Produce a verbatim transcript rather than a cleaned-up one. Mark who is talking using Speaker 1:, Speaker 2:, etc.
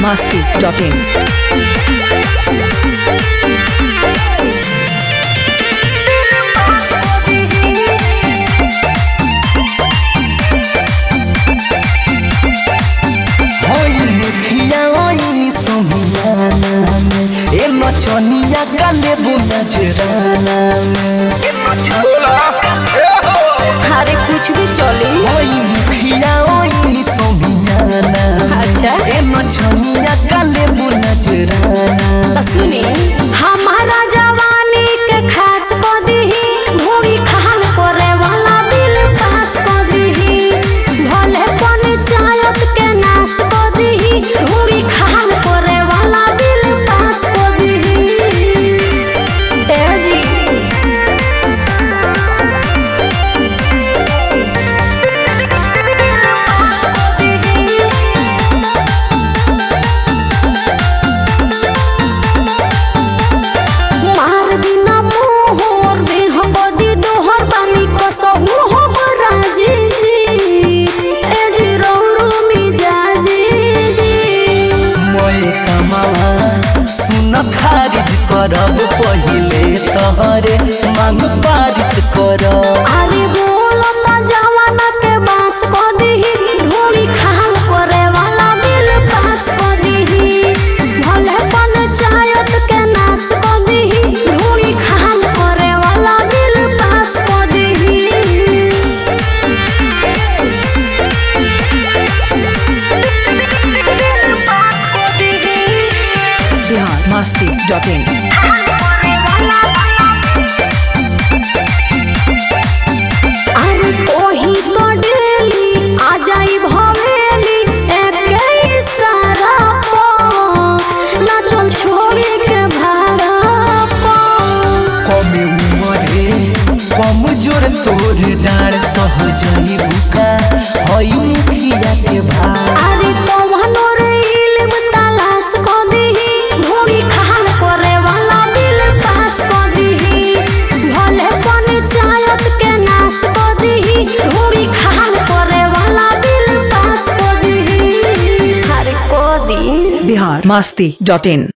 Speaker 1: masti dot in.
Speaker 2: चनिया काले बुना जराना
Speaker 3: अरे कुछ भी चली
Speaker 2: ओई मुखिया ओई सोमियाना
Speaker 3: अच्छा
Speaker 2: ए मछनिया काले बुना जराना
Speaker 3: सुनी हमारा जवानी के खास को दीही भूरी खाल करे वाला दिल पास को दीही भले पंचायत के नाश को दीही भूरी खाल करे वाला दिल पास को दीही ए जी मार दिना मोहर देह बदी दोहर पानी कसहु हो राजी जी ए जी रौरो मिजाजी जी
Speaker 2: मोए कमावा सुन खारिज करब पहिले तहरे मांग पारित कर
Speaker 3: अरे बोलता जवाना के बास को दीही ढोली खाल करे वाला दिल पास को दीही भले पंचायत के नाश को दीही ढोली खाल करे वाला दिल पास को दीही
Speaker 1: Bihar masti dot in.
Speaker 3: अरे ओही तो डेली आ जाई भवेली एक सारा पो ना चल छोड़ी के भाड़ा पो
Speaker 2: कमे उमरे कम जोर तोर डार सहजई बुका हई मुखिया के भार
Speaker 3: अरे तो भनोर इल्म तलाश को दीही भोगी खाल करे वाला दिल पास को दीही भले पंचायत के नाश को दीही भोगी खाल करे वाला दिल पास को दीही हर को दी
Speaker 1: Bihar masti dot in.